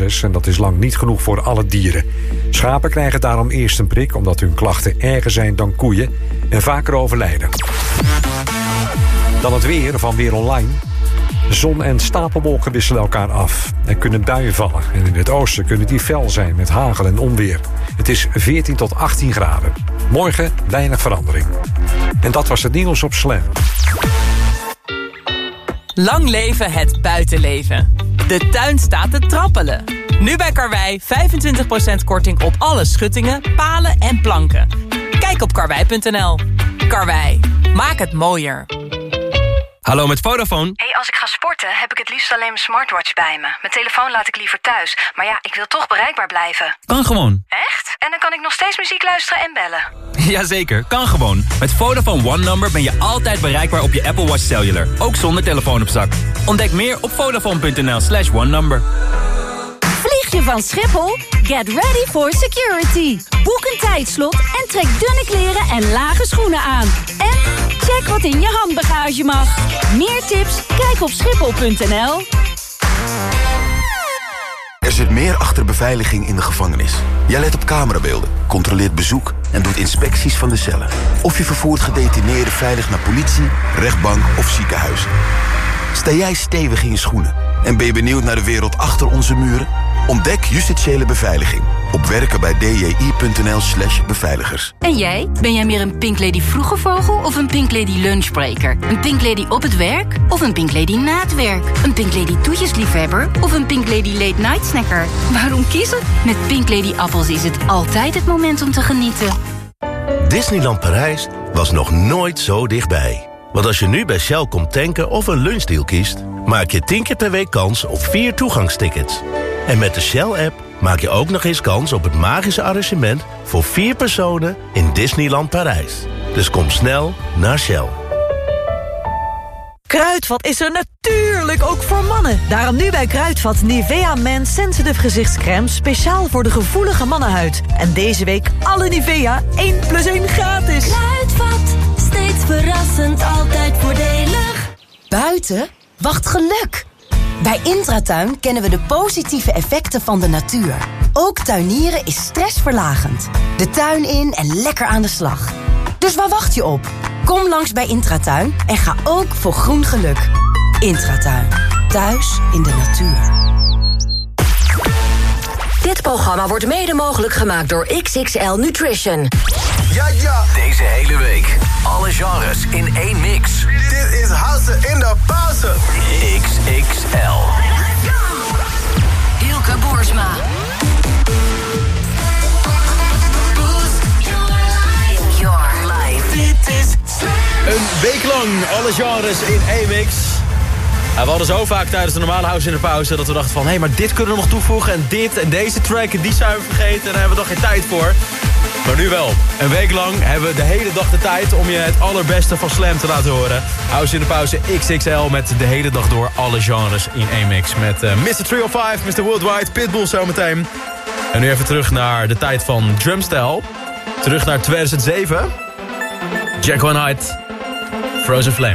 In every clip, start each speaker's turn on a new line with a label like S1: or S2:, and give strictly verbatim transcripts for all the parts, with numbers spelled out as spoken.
S1: basis en dat is lang niet genoeg voor alle dieren. Schapen krijgen daarom eerst een prik, omdat hun klachten erger zijn dan koeien en vaker overlijden. Dan het weer van Weer Online. Zon en stapelwolken wisselen elkaar af. Er kunnen buien vallen en in het oosten kunnen die fel zijn met hagel en onweer. Het is veertien tot achttien graden. Morgen weinig verandering. En dat was het nieuws op Slam.
S2: Lang leven het buitenleven. De tuin staat te trappelen. Nu bij Karwei vijfentwintig procent korting op alle schuttingen, palen en planken. Kijk op karwei punt n l. Karwei, maak het mooier.
S3: Hallo, met Vodafone.
S4: Hey, als ik ga sporten heb ik het liefst alleen mijn smartwatch bij me. Mijn telefoon laat ik liever thuis. Maar ja, ik wil toch bereikbaar blijven.
S3: Kan gewoon.
S4: Echt? En dan kan ik nog steeds muziek luisteren en bellen?
S3: Jazeker, kan gewoon. Met Vodafone One Number ben je altijd bereikbaar op je Apple Watch Cellular. Ook zonder telefoon op zak. Ontdek meer op vodafone punt n l slash one number.
S5: Vlieg je van Schiphol? Get ready for security. Boek een tijdslot en trek dunne kleren en lage schoenen aan. En check wat in je handbagage mag. Meer tips? Kijk op schiphol punt n l.
S6: Er zit meer achter beveiliging in de gevangenis. Jij let op camerabeelden, controleert bezoek en doet inspecties van de cellen. Of je vervoert gedetineerden veilig naar politie, rechtbank of ziekenhuis. Sta jij stevig in je schoenen en ben je benieuwd naar de wereld achter onze muren? Ontdek justitiële beveiliging op werken bij d j i punt n l slash beveiligers.
S5: En jij? Ben jij meer een Pink Lady vroege vogel of een Pink Lady lunchbreaker? Een Pink Lady op het werk of een Pink Lady na het werk? Een Pink Lady toetjesliefhebber of een Pink Lady late night snacker? Waarom kiezen? Met Pink Lady appels is het altijd het moment om te genieten.
S7: Disneyland Parijs was nog nooit zo dichtbij. Want als je nu bij Shell komt tanken of een lunchdeal kiest, maak je tien keer per week kans op vier toegangstickets. En met de Shell-app maak je ook nog eens kans op het magische arrangement voor vier personen in Disneyland Parijs. Dus kom snel naar Shell.
S8: Kruidvat is er natuurlijk ook voor mannen. Daarom nu bij Kruidvat Nivea Man Sensitive gezichtscreme speciaal voor de gevoelige mannenhuid. En deze week alle Nivea één plus één gratis.
S9: Kruidvat, steeds verrassend, altijd voordelig.
S10: Buiten wacht geluk. Bij Intratuin kennen we de positieve effecten van de natuur. Ook tuinieren is stressverlagend. De tuin in en lekker aan de slag. Dus waar wacht je op? Kom langs bij Intratuin en ga ook voor groen geluk. Intratuin. Thuis in de natuur.
S11: Dit programma wordt mede mogelijk gemaakt door X X L Nutrition.
S12: Ja, ja.
S13: Deze hele week. Alle genres in één mix.
S12: Dit is House in de Pauze.
S13: X X L.
S11: Hilke Boersma.
S14: Een week lang alle genres in één mix. Ja, we hadden zo vaak tijdens de normale House in de Pauze dat we dachten van... hé, hey, maar dit kunnen we nog toevoegen en dit en deze track en die zijn we vergeten... en daar hebben we nog geen tijd voor. Maar nu wel. Een week lang hebben we de hele dag de tijd om je het allerbeste van Slam te laten horen. House in de Pauze X X L met de hele dag door alle genres in één mix. Met uh, mister driehonderdvijf, mister Worldwide, Pitbull zometeen. En nu even terug naar de tijd van drumstyle. Terug naar tweeduizend zeven. Jack One Night, Frozen Flame.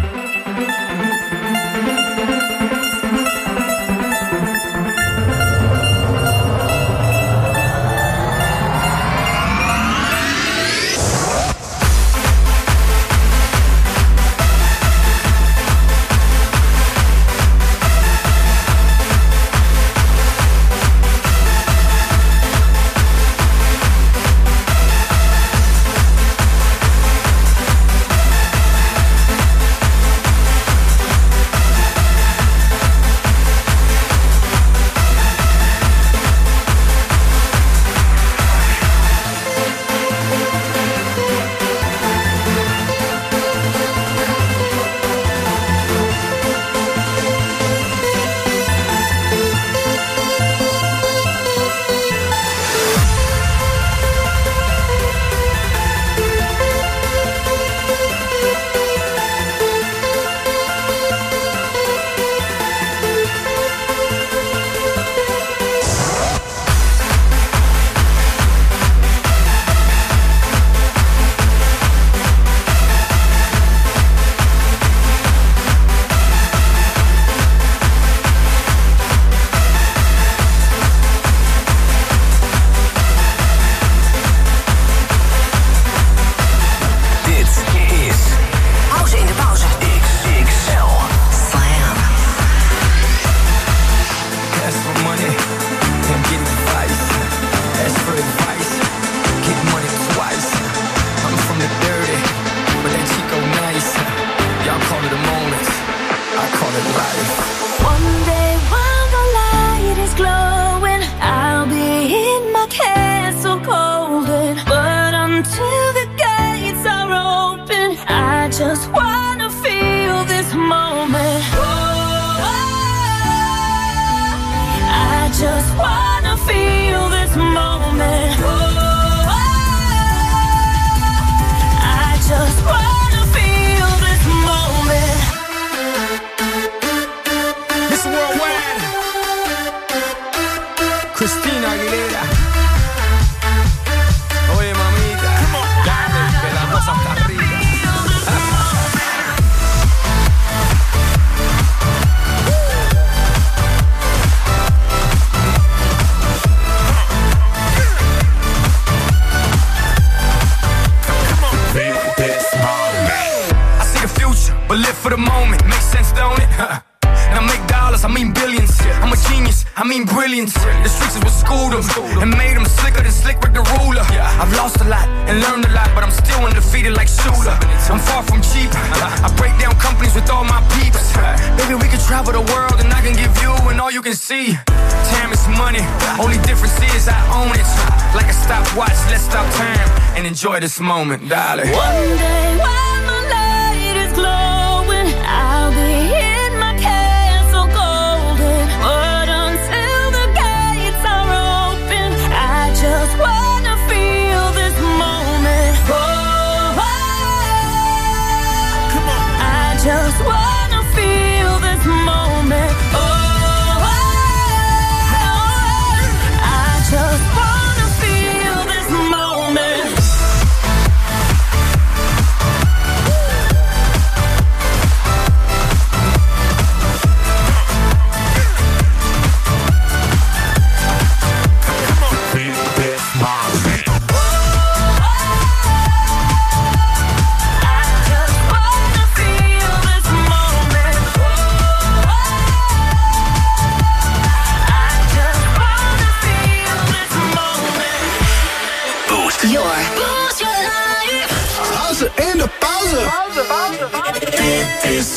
S15: Christina Aguilera. Oye, mamita, dale, que la cosa está rica.
S16: I see the future, but live for the moment. Makes sense, don't it? And I make dollars, I mean billions. I'm a genius, I mean brilliance. The streets is what schooled them and made them slicker than Slick Rick the ruler. I've lost a lot and learned a lot, but I'm still undefeated like Shula. I'm far from cheap. I break down companies with all my peeps. Baby, we can travel the world and I can give you and all you can see. Time is money, only difference is I own it. Like a stopwatch, let's stop time and enjoy this moment, darling.
S9: One day when my light is glowing, I'll be in my castle golden. But until the gates are open, I just wanna feel this moment. Oh, oh, come on. I just wanna feel this moment. Oh, oh, oh, I just wanna feel this moment.
S12: Pauze in de pauze. Pauze, pauze. Dit is...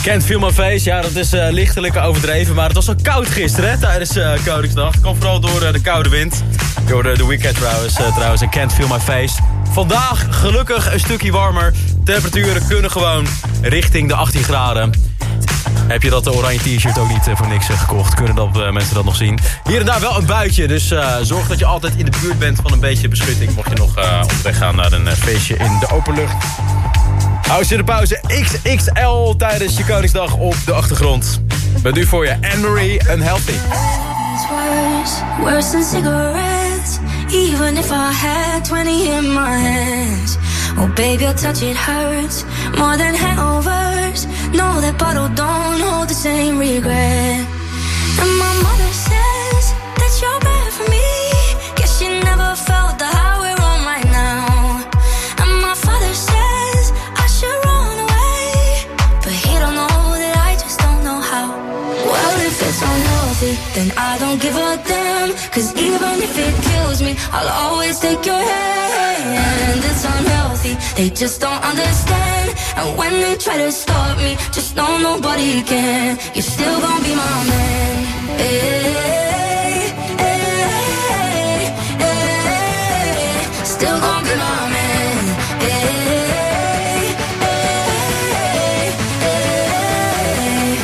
S14: Can't Feel My Face, ja, dat is uh, lichtelijk overdreven. Maar het was al koud gisteren, hè, tijdens uh, Koningsdag. Het kwam vooral door uh, de koude wind. Door de, de weekend trouwens, uh, trouwens. En Can't Feel My Face. Vandaag gelukkig een stukje warmer. Temperaturen kunnen gewoon richting de achttien graden. Heb je dat oranje t-shirt ook niet uh, voor niks uh, gekocht? Kunnen dat, uh, mensen dat nog zien? Hier en daar wel een buitje. Dus uh, zorg dat je altijd in de buurt bent van een beetje beschutting. Mocht je nog uh, op weg gaan naar een uh, feestje in de open lucht. Hou je de pauze X X L tijdens je Koningsdag op de achtergrond. Met nu voor je Anne-Marie Unhealthy.
S9: Worse, worse than cigarettes. Even if I had twenty in my hands. Oh baby, your touch it hurts more than hangovers. No, that bottle don't hold the same regret. And my mother says that you're bad for me. Guess she never felt the high we're on right now. And my father says I should run away, but he don't know that I just don't know how. Well, if it's unhealthy, then I don't give a damn. Cause even if it kills me, I'll always take your hand. It's unhealthy, they just don't understand. And when they try to stop me, just know nobody can. You're still gonna be my man. Hey, hey, hey, hey. Still gonna be my man. Hey, hey, hey, hey.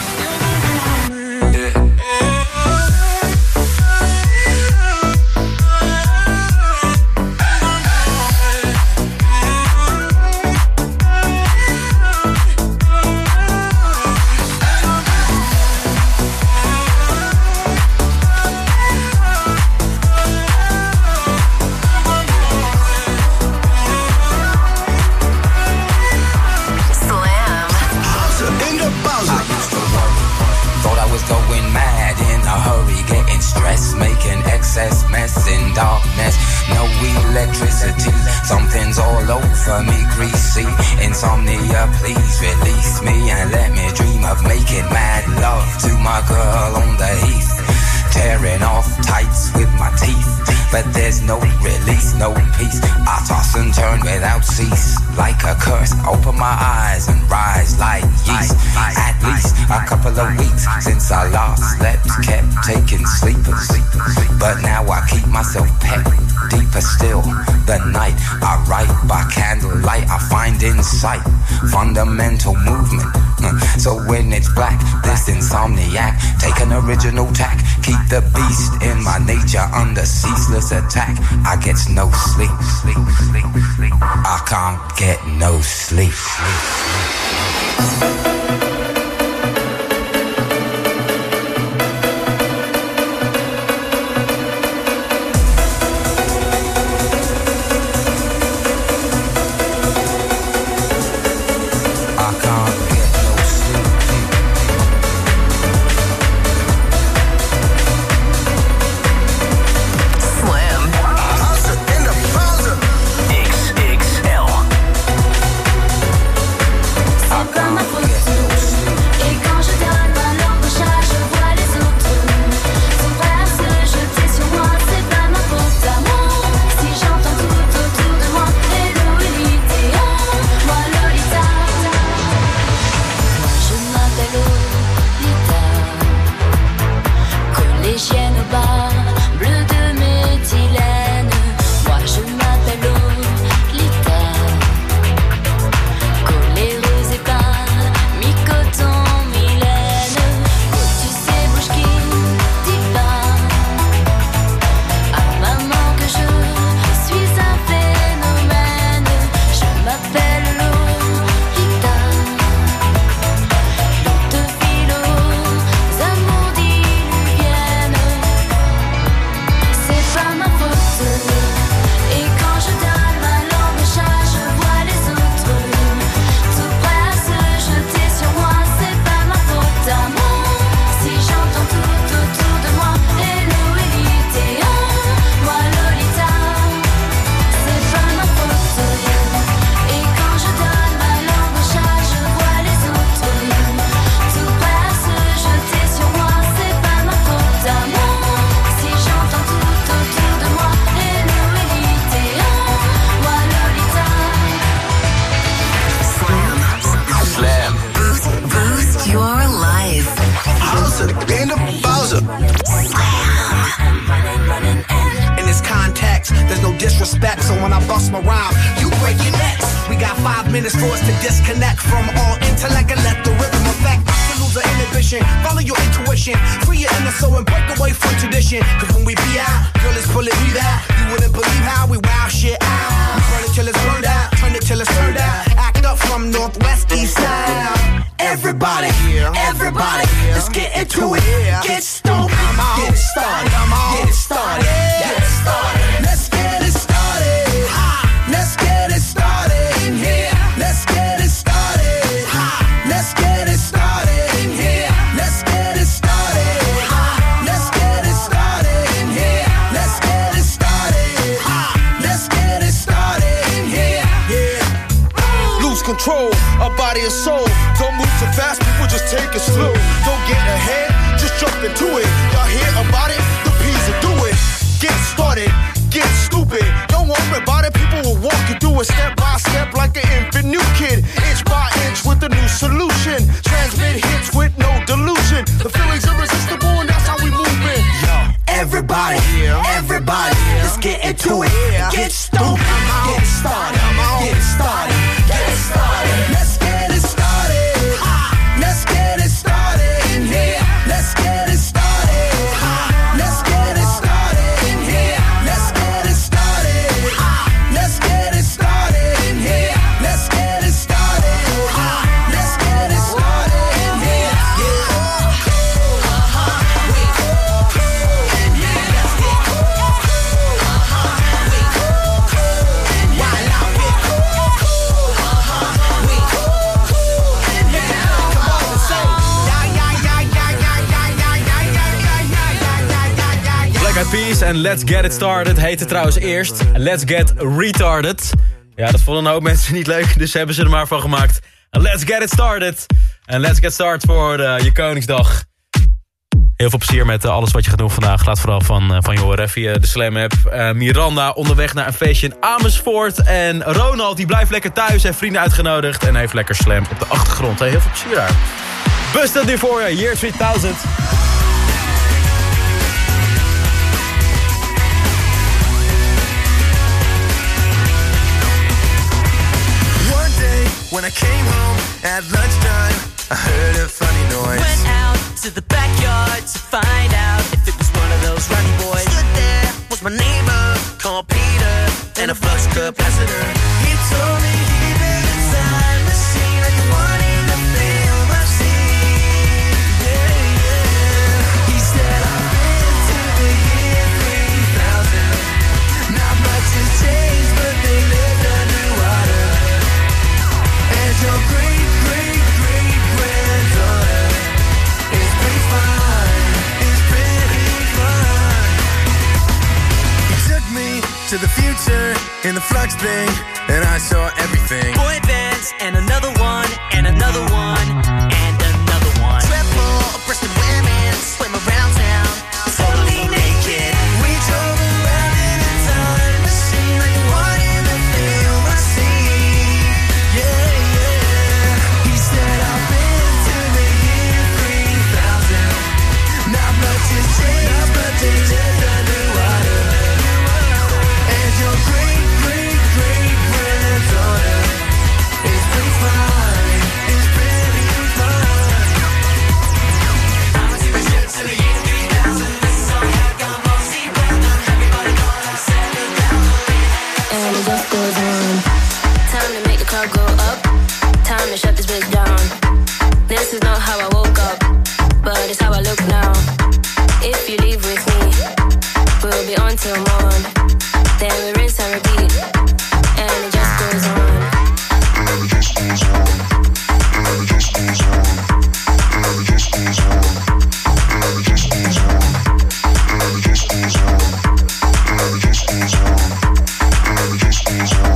S17: Stress, making excess mess in darkness. No electricity, something's all over me, greasy. Insomnia, please release me and let me dream of making mad love to my girl on the heath. Tearing off tights with my teeth, but there's no release, no peace. I toss and turn without cease, like a curse. Open my eyes and rise like yeast. At least a couple of weeks since I last slept, kept taking sleepers, but now I keep myself pet. Deeper still, the night I write by candlelight. I find insight, fundamental movement. So when it's black, this insomniac, take an original tack. Keep the beast in my nature under ceaseless attack. I get no sleep, sleep, sleep, sleep. I can't get no sleep.
S9: I got
S18: respect. So when I bust my rhyme, you break your necks. We got five minutes for us to disconnect from all intellect and let the rhythm affect. To lose the inhibition, follow your intuition, free your inner soul and break away from tradition. Cause when we be out, girl, it's pulling me out. You wouldn't believe how we wow shit out. We burn it till it's burned out, turn it till it's turned out. Act up from northwest, east side. Everybody, everybody, let's get into it. Get stoked, get it started, get it started, get it started. Let's get it started. Let's get it started in here. Let's get it started. Let's get it started in here. Let's get it started. Let's get it started in here. Let's get it started. Let's get it started in here. Yeah.
S19: Lose control, a body and soul. Don't move too fast, people just take it slow. Don't get ahead, just jump into it. Y'all hear about it? The P's will do it. Get started, get stupid. Don't worry about it, people will walk you through it step by step like an infant new kid. Inch by inch with a new solution. Transmit hits with no delusion. The feeling's irresistible and that's how we move it. Yo,
S18: everybody, everybody, let's get into it. Get stupid, get started, get it started, get it started. Let's get it started. Let's get it started in here. Let's get it started. Let's get it started in here. Let's get it started. Let's get it started in here. Let's get it started. Let's get it started in here.
S14: Peace en Let's Get It Started heette trouwens eerst Let's Get Retarded. Ja, dat vonden een hoop mensen niet leuk, dus hebben ze er maar van gemaakt. Let's Get It Started. En Let's Get Started voor uh, je Koningsdag. Heel veel plezier met uh, alles wat je gaat doen vandaag. Laat vooral van, uh, van je horen via de Slam app. Uh, Miranda onderweg naar een feestje in Amersfoort. En Ronald die blijft lekker thuis, heeft vrienden uitgenodigd. En heeft lekker Slam op de achtergrond. Hey, heel veel plezier daar. Busted nu voor je, Year tweeduizend.
S20: When I came home at lunchtime, I heard a funny noise.
S21: Went out to the backyard to find out if it was one of those runny boys.
S20: Stood there was my neighbor called Peter and a flux capacitor. He told me he built a time machine like the one in the film I've seen. Yeah, yeah. He said I've been to the year three thousand. Not much has changed, but they lived underwater. Your great, great, great granddaughter is pretty fine, is pretty fine. He took me to the future in the flux thing, and I saw everything.
S21: Boy bands, and another one, and another one, and another one.
S20: Triple-breasted women swim around town, totally naked. We drove around in a time machine like the one in the film I see. Yeah.
S22: Go up, time to shut this bitch down. This is not how I woke up, but it's how I look now. If you leave with me, we'll be on till morn. Then we rinse and repeat, and it just goes on. And it just goes on. And it just goes on. And it just goes on. And it just goes on. And it just goes on. And it just goes on. And it just goes on.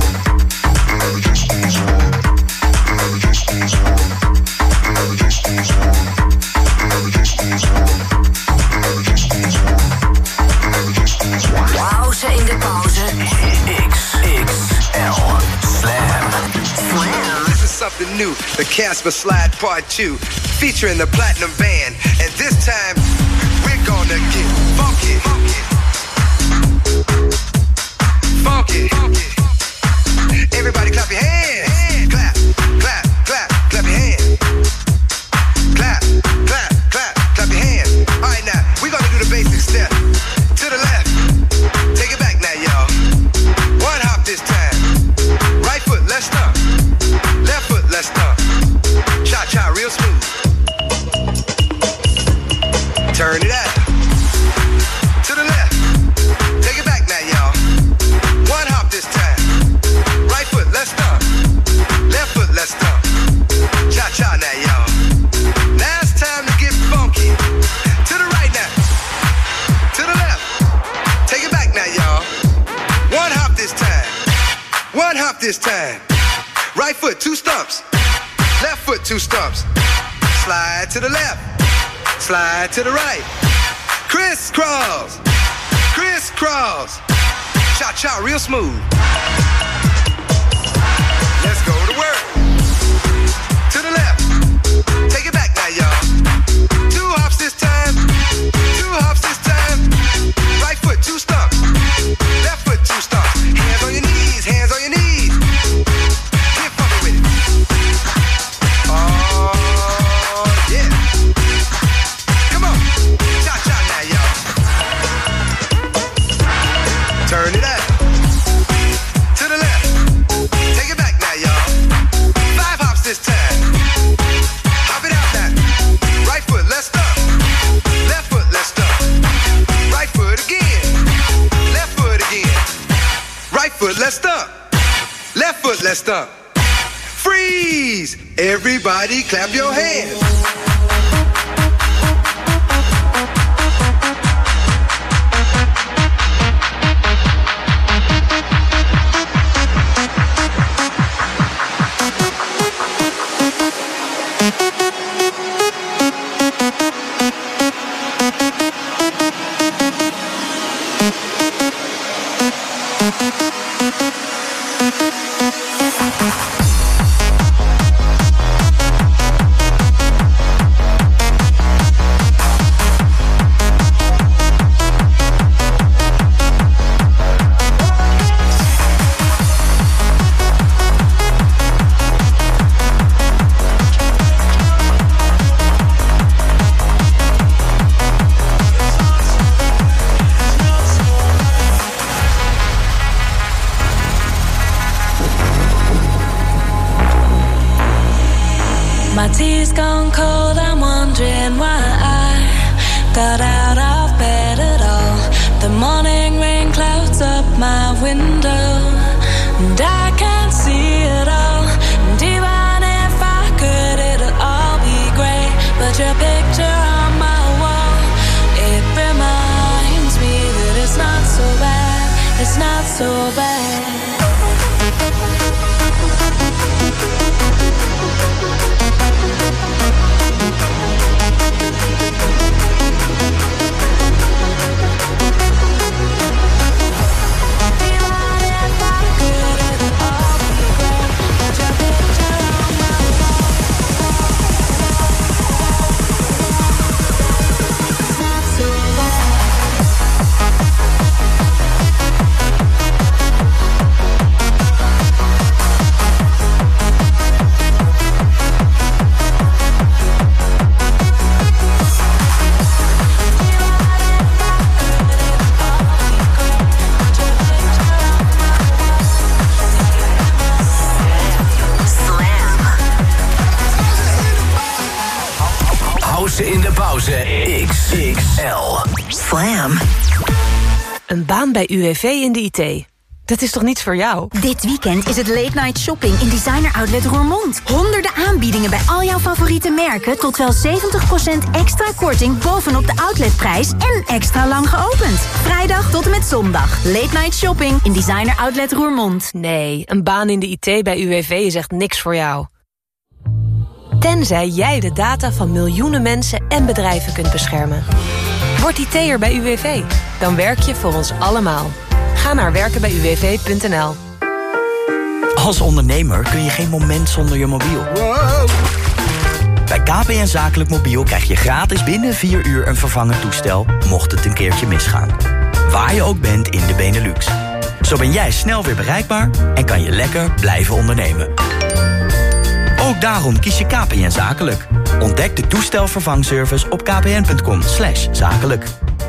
S13: Pauze in de pauze. X X L Slam. Slam.
S23: This is something new. The Casper Slide Part two. Featuring the Platinum Band. And this time, we're gonna get funky. Funky. funky. Everybody clap your hands. Clap, clap, clap, clap your hands. Clap, clap, clap, clap your hands. All right, now, we're gonna do the basic step. To the left. Take it back now, y'all. One hop this time. Right foot, let's stomp. Left foot, let's stomp. Cha-cha, real smooth. Turn it out. To the left. Take it back now, y'all. One hop this time. Right foot, let's stomp. Left foot, let's stomp. Cha-cha now, y'all. Now it's time to get funky. To the right now. To the left. Take it back now, y'all. One hop this time. One hop this time. Right foot, two stumps. Left foot, two stumps. Slide to the left. Slide to the right. Crisscross. Crisscross. Cha-cha, real smooth. Let's go to work. To the left. Take it back now, y'all. Two hops this time. Two hops this time. Right foot, two stumps. Left foot, two stumps. Hands on your knees, hands on your knees. Get funky with it. Oh, yeah. Come on. Cha-cha now, y'all. Turn it out. To the left. Take it back now, y'all. Five hops this time. Hop it out now. Right foot, let's stomp. Left foot, let's stomp. Right foot again. Left foot again. Right foot, let's stomp. Left foot, let's stomp. Freeze! Everybody clap your hands.
S9: My tea's gone cold, I'm wondering why I got out of bed at all. The morning rain clouds up my window, and I can't see it all. And even if I could, it'll all be grey. But your picture on my wall, it reminds me that it's not so bad, it's not so bad.
S13: In de pauze X X L.
S8: Slam. Een baan bij U W V in de I T. Dat is toch niets voor jou?
S1: Dit weekend is het late night shopping in Designer Outlet Roermond. Honderden aanbiedingen bij al jouw favoriete merken tot wel zeventig procent extra korting bovenop de outletprijs en extra lang geopend. Vrijdag tot en met zondag. Late night shopping in Designer Outlet Roermond.
S8: Nee, een baan in de I T bij U W V is echt niks voor jou. Tenzij jij de data van miljoenen mensen en bedrijven kunt beschermen. Word I T'er bij U W V. Dan werk je voor ons allemaal. Ga naar werken bij u w v punt n l.
S2: Als ondernemer kun je geen moment zonder je mobiel. Wow. Bij K P N Zakelijk Mobiel krijg je gratis binnen vier uur een vervangend toestel, mocht het een keertje misgaan. Waar je ook bent in de Benelux. Zo ben jij snel weer bereikbaar en kan je lekker blijven ondernemen. Ook daarom kies je K P N Zakelijk. Ontdek de toestelvervangservice op kpn.com slash zakelijk.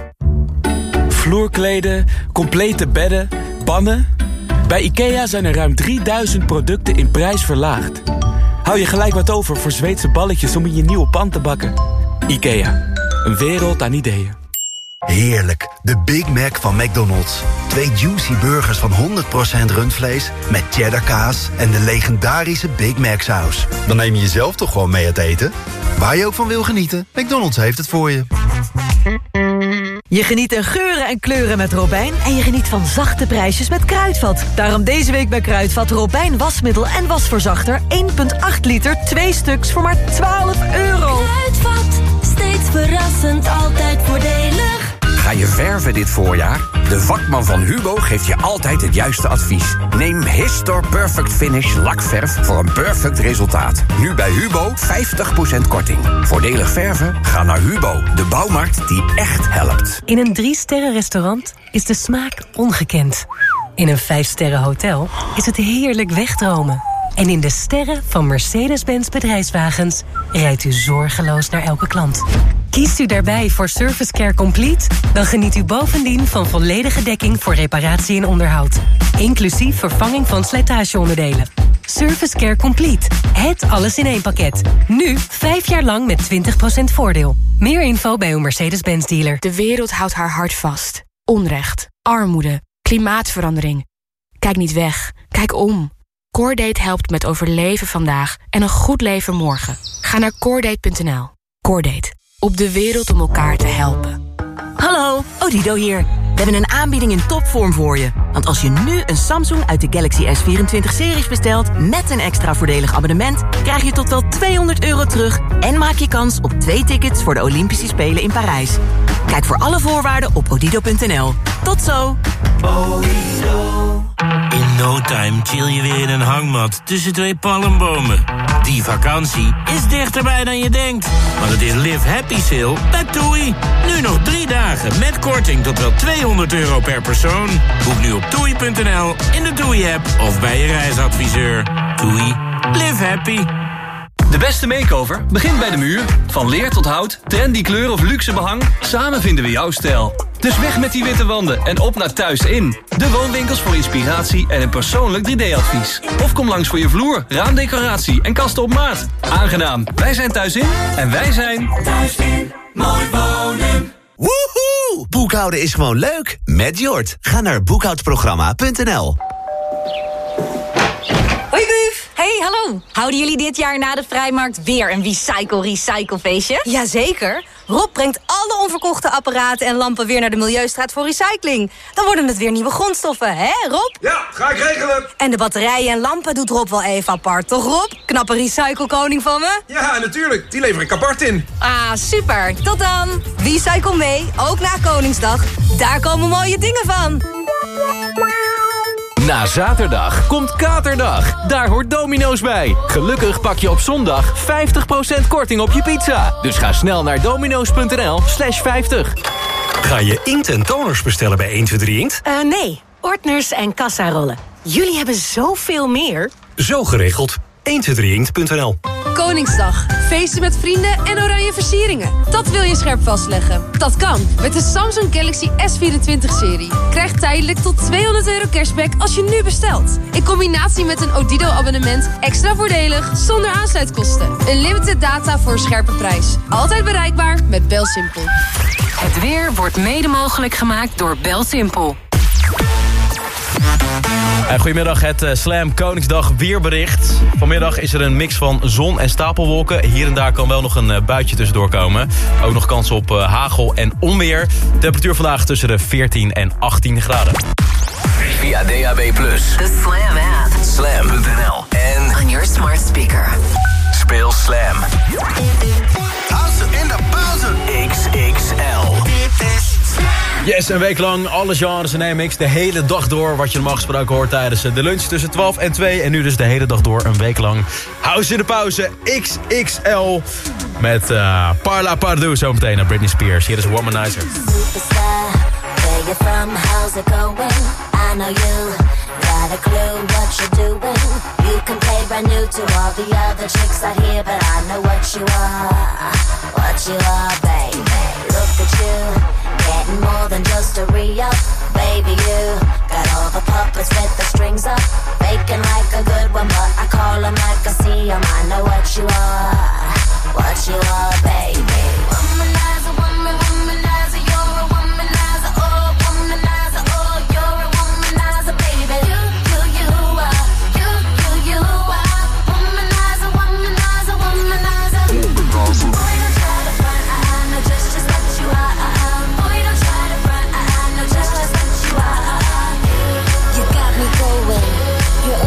S3: Vloerkleden, complete bedden, pannen. Bij IKEA zijn er ruim drieduizend producten in prijs verlaagd. Hou je gelijk wat over voor Zweedse balletjes om in je nieuwe pan te bakken. IKEA, een wereld aan ideeën.
S4: Heerlijk, de Big Mac van McDonald's. Twee juicy burgers van honderd procent rundvlees met cheddar kaas en de legendarische Big Mac saus. Dan neem je jezelf toch gewoon mee uit eten? Waar je ook van wil genieten, McDonald's heeft het voor je.
S8: Je geniet in geuren en kleuren met Robijn en je geniet van zachte prijsjes met Kruidvat. Daarom deze week bij Kruidvat Robijn wasmiddel en wasverzachter één komma acht liter, twee stuks voor maar twaalf euro.
S9: Kruidvat, steeds verrassend, altijd voordelig.
S6: Ga je verven dit voorjaar? De vakman van Hubo geeft je altijd het juiste advies. Neem Histor Perfect Finish lakverf voor een perfect resultaat. Nu bij Hubo vijftig procent korting. Voordelig verven? Ga naar Hubo, de bouwmarkt die echt helpt.
S24: In een drie-sterren restaurant is de smaak ongekend. In een vijf-sterren hotel is het heerlijk wegdromen. En in de sterren van Mercedes-Benz Bedrijfswagens rijdt u zorgeloos naar elke klant. Kiest u daarbij voor Service Care Complete? Dan geniet u bovendien van volledige dekking voor reparatie en onderhoud. Inclusief vervanging van slijtageonderdelen. Service Care Complete. Het alles in één pakket. Nu vijf jaar lang met twintig procent voordeel. Meer info bij uw Mercedes-Benz dealer.
S25: De wereld houdt haar hart vast. Onrecht, armoede, klimaatverandering. Kijk niet weg, kijk om. Coredate helpt met overleven vandaag en een goed leven morgen. Ga naar coredate punt n l. Coredate. Op de wereld om elkaar te helpen.
S26: Hallo, Odido hier. We hebben een aanbieding in topvorm voor je. Want als je nu een Samsung uit de Galaxy S vierentwintig-series bestelt met een extra voordelig abonnement, krijg je tot wel tweehonderd euro terug en maak je kans op twee tickets voor de Olympische Spelen in Parijs. Kijk voor alle voorwaarden op odido punt n l. Tot zo!
S27: In no time chill je weer in een hangmat tussen twee palmbomen. Die vakantie is dichterbij dan je denkt. Want het is Live Happy Sale bij TUI. Nu nog drie dagen met korting tot wel tweehonderd euro per persoon. Boek nu op toei punt n l, in de TUI-app of bij je reisadviseur. TUI. Live happy.
S28: De beste makeover begint bij de muur. Van leer tot hout, trendy kleur of luxe behang, samen vinden we jouw stijl. Dus weg met die witte wanden en op naar Thuis In. De woonwinkels voor inspiratie en een persoonlijk drie D-advies. Of kom langs voor je vloer, raamdecoratie en kasten op maat. Aangenaam, wij zijn Thuis In en wij zijn...
S20: Thuis In, mooi wonen.
S29: Woehoe! Boekhouden is gewoon leuk. Met Jort. Ga naar boekhoudprogramma punt n l.
S30: Hoi Buf! Hey, hallo! Houden jullie dit jaar na de Vrijmarkt weer een Recycle-Recycle-feestje? Jazeker! Rob brengt alle onverkochte apparaten en lampen weer naar de Milieustraat voor recycling. Dan worden het weer nieuwe grondstoffen, hè Rob?
S31: Ja, ga ik regelen!
S30: En de batterijen en lampen doet Rob wel even apart, toch Rob? Knappe recycle-koning van me?
S31: Ja, natuurlijk. Die lever ik apart in.
S30: Ah, super! Tot dan! Recycle mee, ook na Koningsdag. Daar komen mooie dingen van.
S32: Na zaterdag komt Katerdag. Daar hoort Domino's bij. Gelukkig pak je op zondag vijftig procent korting op je pizza. Dus ga snel naar domino's punt n l slash vijftig.
S33: Ga je inkt en toners bestellen bij één twee drie Inkt?
S30: Uh, nee, ordners en kassarollen. Jullie hebben zoveel meer.
S33: Zo geregeld. één twee drie inkt punt n l.
S34: Koningsdag. Feesten met vrienden en oranje versieringen. Dat wil je scherp vastleggen. Dat kan met de Samsung Galaxy S vierentwintig-serie. Krijg tijdelijk tot tweehonderd euro cashback als je nu bestelt. In combinatie met een Odido-abonnement extra voordelig zonder aansluitkosten. Unlimited data voor een scherpe prijs. Altijd bereikbaar met BelSimpel.
S24: Het weer wordt mede mogelijk gemaakt door BelSimpel.
S14: Uh, goedemiddag, het uh, Slam Koningsdag weerbericht. Vanmiddag is er een mix van zon en stapelwolken. Hier en daar kan wel nog een uh, buitje tussendoor komen. Ook nog kans op uh, hagel en onweer. Temperatuur vandaag tussen de veertien en achttien graden.
S13: Via D A B plus,
S11: de Slam app,
S13: slam punt n l en
S11: on your smart speaker.
S13: Speel Slam.
S29: House in de pauze.
S13: X X L.
S29: Dit is
S14: Yes, een week lang alle genres en M X de hele dag door. Wat je normaal gesproken hoort tijdens de lunch tussen twaalf en twee. En nu dus de hele dag door een week lang House in de pauze X X L. Met uh, Parla Pardoux zometeen naar Britney Spears. Hier is Womanizer.
S9: Superstar, where you from, how's it going? I
S1: know you got a clue what you're doing. You can play brand new to all the other chicks out here, but I know what you are, what you are, baby. Look at you, getting more than just a re-up. Baby, you got all the puppets with the strings up, faking like a good one, but I call them like I see them. I know what you are, what you are, baby. Womanizer, woman, womanizer, you're a womanizer, oh, womanizer, oh, you're a womanizer, baby. You, you, you are, you, you, you are, womanizer, womanizer, womanizer. Boy, don't try to front, I, I know just, just what you are. Boy, don't try to front, I, I know just, just what you are. You got me going, you're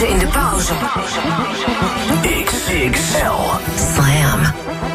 S11: Houden in de pauze.
S13: X X L
S11: Slam.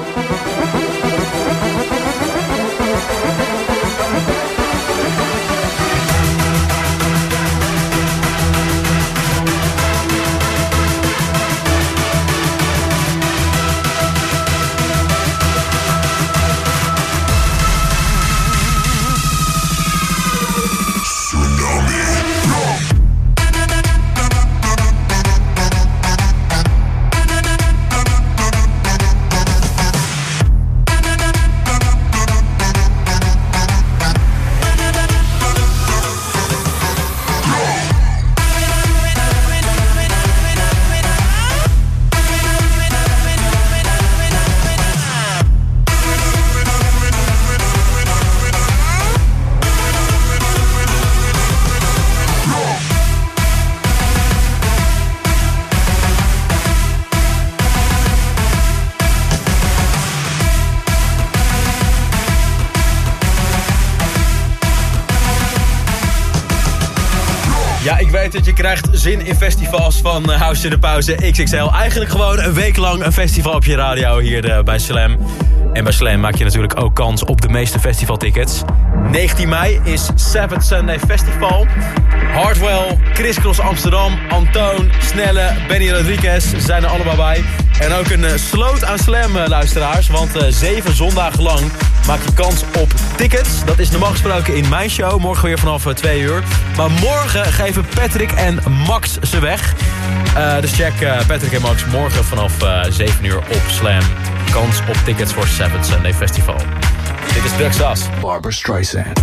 S14: Ja, ik weet dat je krijgt zin in festivals van uh, House in de Pauze X X L. Eigenlijk gewoon een week lang een festival op je radio hier uh, bij Slam. En bij Slam maak je natuurlijk ook kans op de meeste festivaltickets. negentien mei is Seventh Sunday Festival. Hardwell, Chris Cross Amsterdam, Antoon, Snelle, Benny Rodriguez zijn er allemaal bij. En ook een uh, sloot aan Slam uh, luisteraars. Want uh, zeven zondagen lang maak je kans op tickets. Dat is normaal gesproken in mijn show. Morgen weer vanaf uh, twee uur. Maar morgen geven Patrick en Max ze weg. Uh, dus check uh, Patrick en Max morgen vanaf uh, zeven uur op Slam. Kans op tickets voor Seventh Sunday Festival. Dit is Druk Sas.
S13: Barbra Streisand.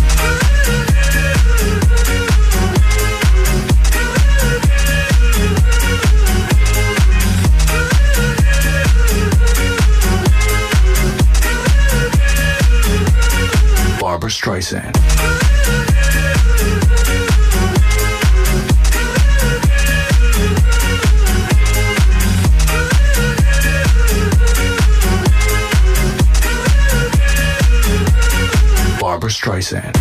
S13: Barbra Streisand. Barbra Streisand.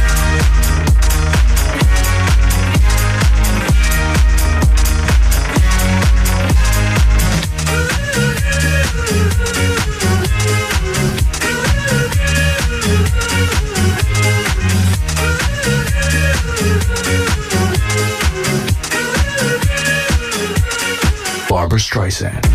S13: Barbra Streisand.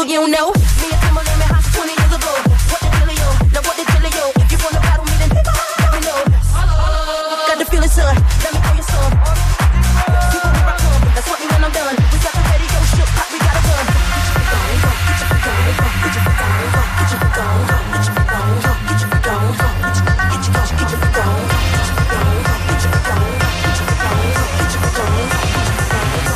S20: you know. Me and Tim are in my house twenty years ago. What the dealio? Now what the dealio? If you wanna battle me, then let me know. Got the feeling, son. Let me know your song. You gon' hear I come. That's what me when I'm done. We got the radio shook, pop, we gotta run. Get your feet on, get your feet on, get your feet on, get your feet on, get your feet on, get your feet on, get your feet on, get your feet on, get your feet on, get your feet on, get your feet on.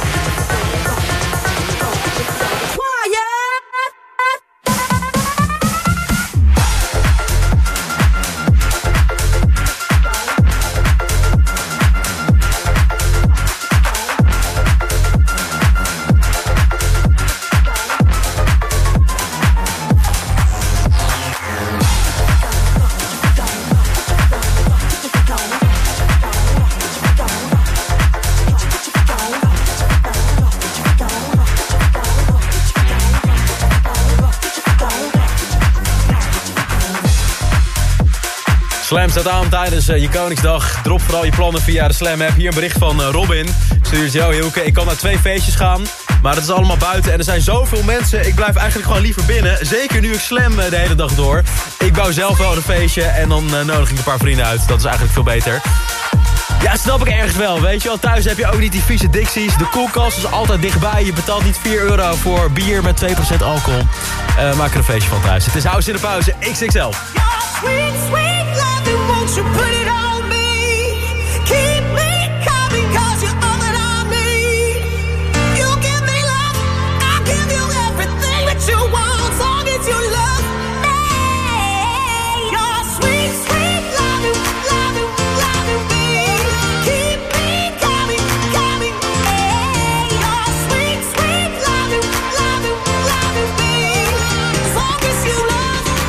S14: Slam staat aan tijdens uh, je Koningsdag. Drop vooral je plannen via de Slam app. Hier een bericht van uh, Robin. Stuurt jou, Hilke, ik kan naar twee feestjes gaan. Maar het is allemaal buiten en er zijn zoveel mensen. Ik blijf eigenlijk gewoon liever binnen. Zeker nu ik Slam uh, de hele dag door. Ik bouw zelf wel een feestje en dan uh, nodig ik een paar vrienden uit. Dat is eigenlijk veel beter. Ja, snap ik ergens wel. Weet je wel, thuis heb je ook niet die vieze Dixies. De koelkast is altijd dichtbij. Je betaalt niet vier euro voor bier met twee procent alcohol. Uh, maak er een feestje van thuis. Het is House in de Pauze, X X L.
S20: Sweet, sweet loving, won't you put it on me? Keep me coming, cause you're all that I need. You give me love, I give you everything that you want, as long as you love me. You're sweet, sweet loving, loving, loving me. Keep me coming, coming, hey. You're sweet, sweet loving, loving, loving me, as long as you love me.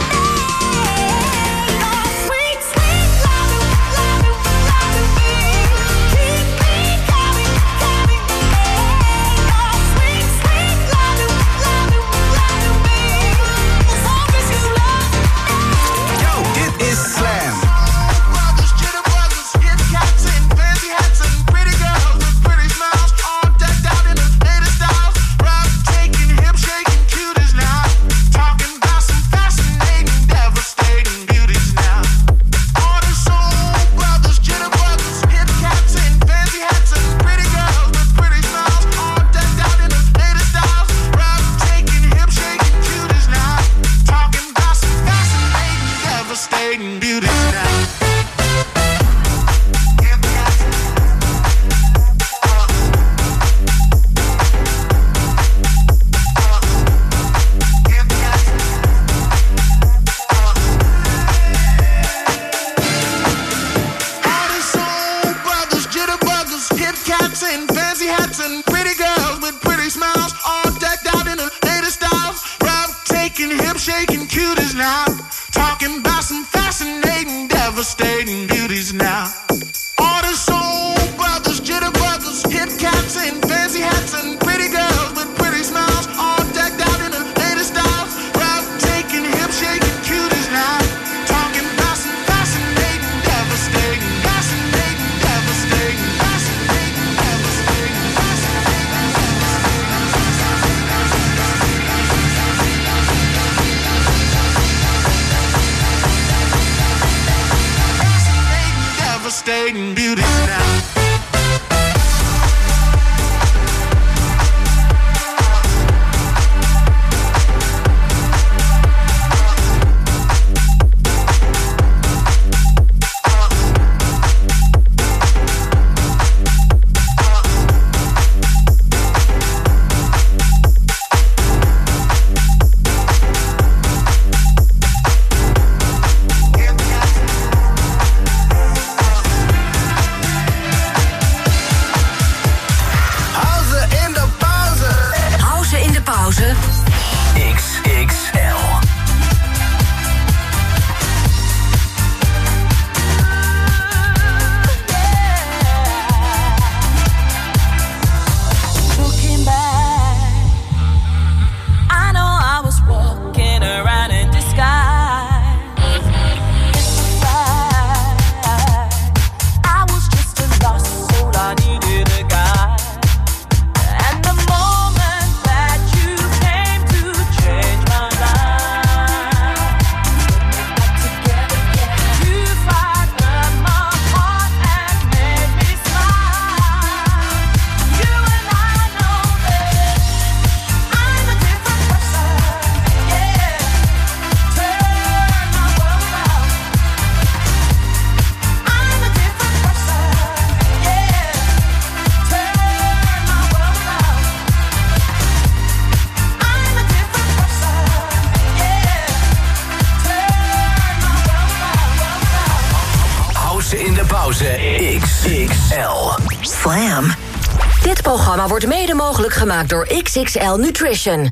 S11: Slam. Dit programma wordt mede mogelijk gemaakt door X X L Nutrition.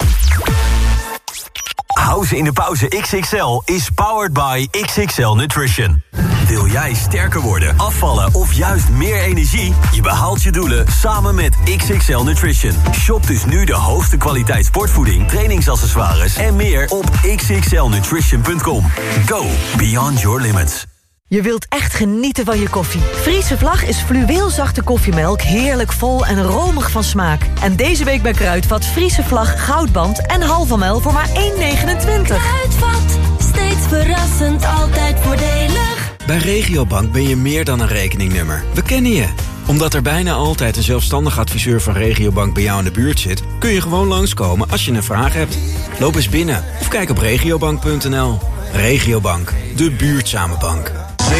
S2: Houden in de pauze X X L is powered by X X L Nutrition. Wil jij sterker worden, afvallen of juist meer energie? Je behaalt je doelen samen met X X L Nutrition. Shop dus nu de hoogste kwaliteit sportvoeding, trainingsaccessoires en meer op x x l nutrition punt com. Go beyond your limits.
S8: Je wilt echt genieten van je koffie. Friese Vlag is fluweelzachte koffiemelk, heerlijk vol en romig van smaak. En deze week bij Kruidvat Friese Vlag goudband en halve mel voor maar één negenentwintig.
S9: Kruidvat, steeds verrassend, altijd voordelig.
S3: Bij Regiobank ben je meer dan een rekeningnummer. We kennen je. Omdat er bijna altijd een zelfstandig adviseur van Regiobank bij jou in de buurt zit, kun je gewoon langskomen als je een vraag hebt. Loop eens binnen of kijk op regiobank punt n l. Regiobank, de buurtzame bank.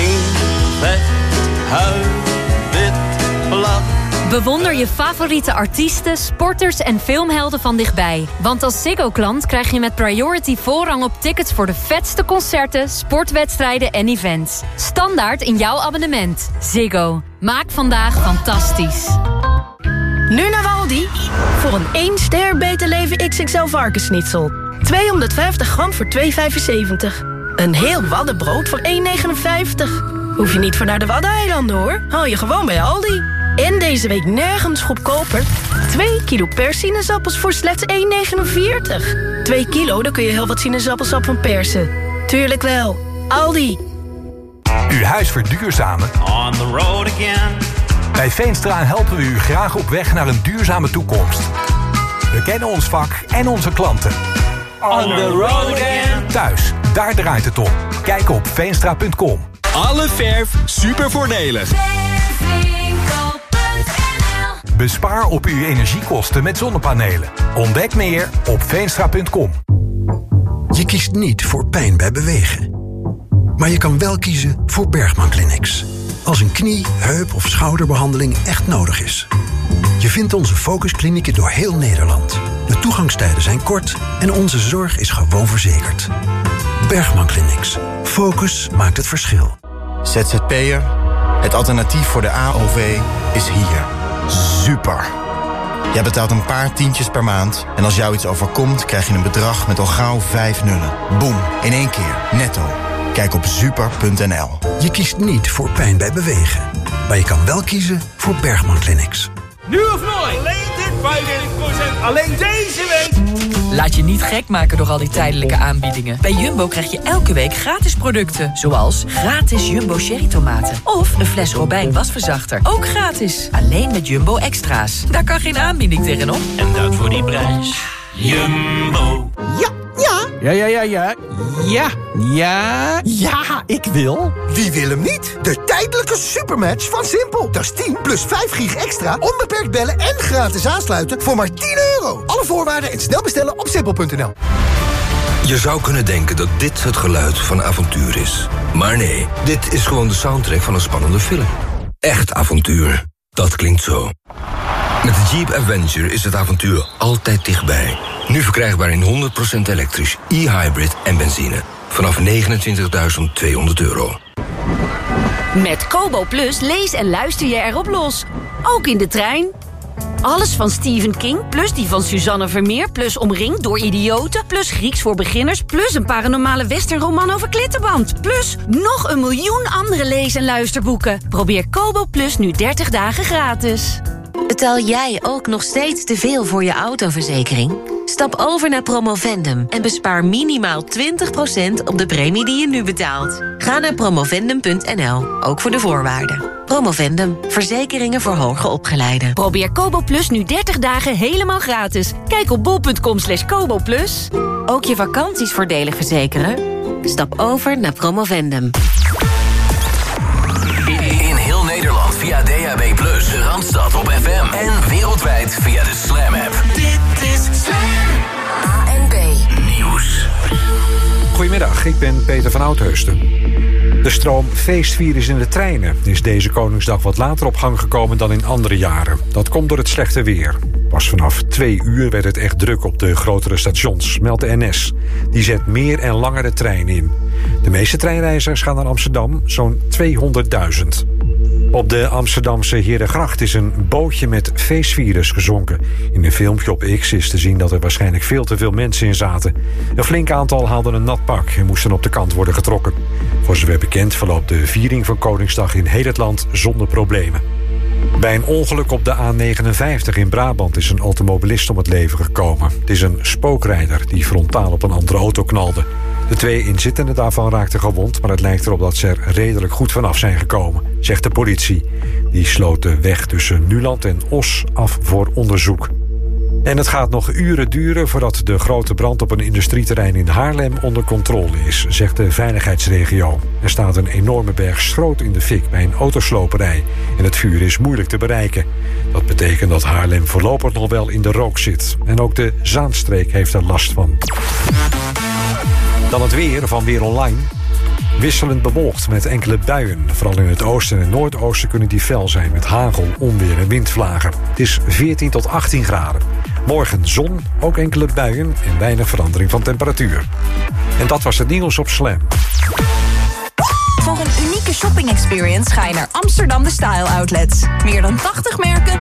S5: Bewonder je favoriete artiesten, sporters en filmhelden van dichtbij. Want als Ziggo-klant krijg je met Priority voorrang op tickets voor de vetste concerten, sportwedstrijden en events. Standaard in jouw abonnement. Ziggo. Maak vandaag fantastisch.
S7: Nu naar Aldi. Voor een één ster Beter Leven X X L varkensschnitzel. tweehonderdvijftig gram voor twee vijfenzeventig. Een heel waddenbrood voor één negenenvijftig. Hoef je niet voor naar de Waddeneilanden hoor. Haal je gewoon bij Aldi. En deze week nergens goedkoper. twee kilo per sinaasappels voor slechts één negenenveertig. twee kilo, dan kun je heel wat sinaasappelsap van persen. Tuurlijk wel. Aldi.
S10: Uw huis verduurzamen? On the road again. Bij Veenstra helpen we u graag op weg naar een duurzame toekomst. We kennen ons vak en onze klanten. On the road again. Thuis, daar draait het om. Kijk op veenstra punt com.
S12: Alle verf super voordelig.
S10: Bespaar op uw energiekosten met zonnepanelen. Ontdek meer op veenstra punt com.
S15: Je kiest niet voor pijn bij bewegen. Maar je kan wel kiezen voor Bergman Clinics. Als een knie, heup of schouderbehandeling echt nodig is. Je vindt onze focusklinieken door heel Nederland. De toegangstijden zijn kort en onze zorg is gewoon verzekerd. Bergman Clinics. Focus maakt het verschil.
S16: Z Z P'er, het alternatief voor de A O V, is hier. Super. Jij betaalt een paar tientjes per maand en als jou iets overkomt, krijg je een bedrag met al gauw vijf nullen. Boom, in één keer, netto. Kijk op super punt n l.
S15: Je kiest niet voor pijn bij bewegen. Maar je kan wel kiezen voor Bergman Clinics.
S17: Nu of nooit? Alleen dit vijfenveertig procent. Alleen deze week.
S18: Laat je niet gek maken door al die tijdelijke aanbiedingen. Bij Jumbo krijg je elke week gratis producten. Zoals gratis Jumbo Cherry tomaten. Of een fles Robijn wasverzachter. Ook gratis. Alleen met Jumbo Extra's. Daar kan geen aanbieding tegenop.
S27: En dat voor die prijs. Jumbo.
S19: Ja, ja. Ja, ja, ja, ja. Ja, ja. Ja, ik wil.
S21: Wie wil hem niet? De tijdelijke supermatch van Simpel. Dat is tien plus vijf gig extra, onbeperkt bellen en gratis aansluiten voor maar tien euro. Alle voorwaarden en snel bestellen op simpel punt n l.
S22: Je zou kunnen denken dat dit het geluid van avontuur is. Maar nee, dit is gewoon de soundtrack van een spannende film. Echt avontuur. Dat klinkt zo. Met de Jeep Avenger is het avontuur altijd dichtbij. Nu verkrijgbaar in honderd procent elektrisch, e-hybrid en benzine. Vanaf negenentwintigduizend tweehonderd euro.
S30: Met Kobo Plus lees en luister je erop los. Ook in de trein. Alles van Stephen King, plus die van Suzanne Vermeer... plus Omringd door idioten, plus Grieks voor beginners... plus een paranormale westernroman over klittenband... plus nog een miljoen andere lees- en luisterboeken. Probeer Kobo Plus nu dertig dagen gratis.
S11: Betaal jij ook nog steeds te veel voor je autoverzekering? Stap over naar Promovendum en bespaar minimaal twintig procent op de premie die je nu betaalt. Ga naar promovendum punt n l, ook voor de voorwaarden. Promovendum, verzekeringen voor hoger opgeleiden.
S30: Probeer Kobo Plus nu dertig dagen helemaal gratis. Kijk op bol punt com slash kobo plus.
S11: Ook je vakanties voordelig verzekeren? Stap over naar Promovendum.
S28: In heel Nederland via D H B plus, de Randstad op F M en wereldwijd via de Slam app.
S20: Dit is Slam. A N B
S28: Nieuws.
S23: Goedemiddag, ik ben Peter van Oudheusden. De stroom feestvirus in de treinen is deze Koningsdag wat later op gang gekomen dan in andere jaren. Dat komt door het slechte weer. Pas vanaf twee uur werd het echt druk op de grotere stations, meldt de N S. Die zet meer en langere treinen in. De meeste treinreizigers gaan naar Amsterdam, zo'n tweehonderdduizend. Op de Amsterdamse Herengracht is een bootje met feestvirus gezonken. In een filmpje op X is te zien dat er waarschijnlijk veel te veel mensen in zaten. Een flink aantal haalden een nat pak en moesten op de kant worden getrokken. Voor zover bekend verloopt de viering van Koningsdag in heel het land zonder problemen. Bij een ongeluk op de A negenenvijftig in Brabant is een automobilist om het leven gekomen. Het is een spookrijder die frontaal op een andere auto knalde. De twee inzittenden daarvan raakten gewond, maar het lijkt erop dat ze er redelijk goed vanaf zijn gekomen, zegt de politie. Die sloot de weg tussen Nuland en Os af voor onderzoek. En het gaat nog uren duren voordat de grote brand op een industrieterrein in Haarlem onder controle is, zegt de veiligheidsregio. Er staat een enorme berg schroot in de fik bij een autosloperij en het vuur is moeilijk te bereiken. Dat betekent dat Haarlem voorlopig nog wel in de rook zit. En ook de Zaanstreek heeft er last van. Dan het weer van Weer Online. Wisselend bewolkt met enkele buien. Vooral in het oosten en noordoosten kunnen die fel zijn met hagel, onweer en windvlagen. Het is veertien tot achttien graden. Morgen zon, ook enkele buien en weinig verandering van temperatuur. En dat was het nieuws op Slam.
S1: Voor een unieke shopping experience ga je naar Amsterdam The Style Outlets. Meer dan tachtig merken,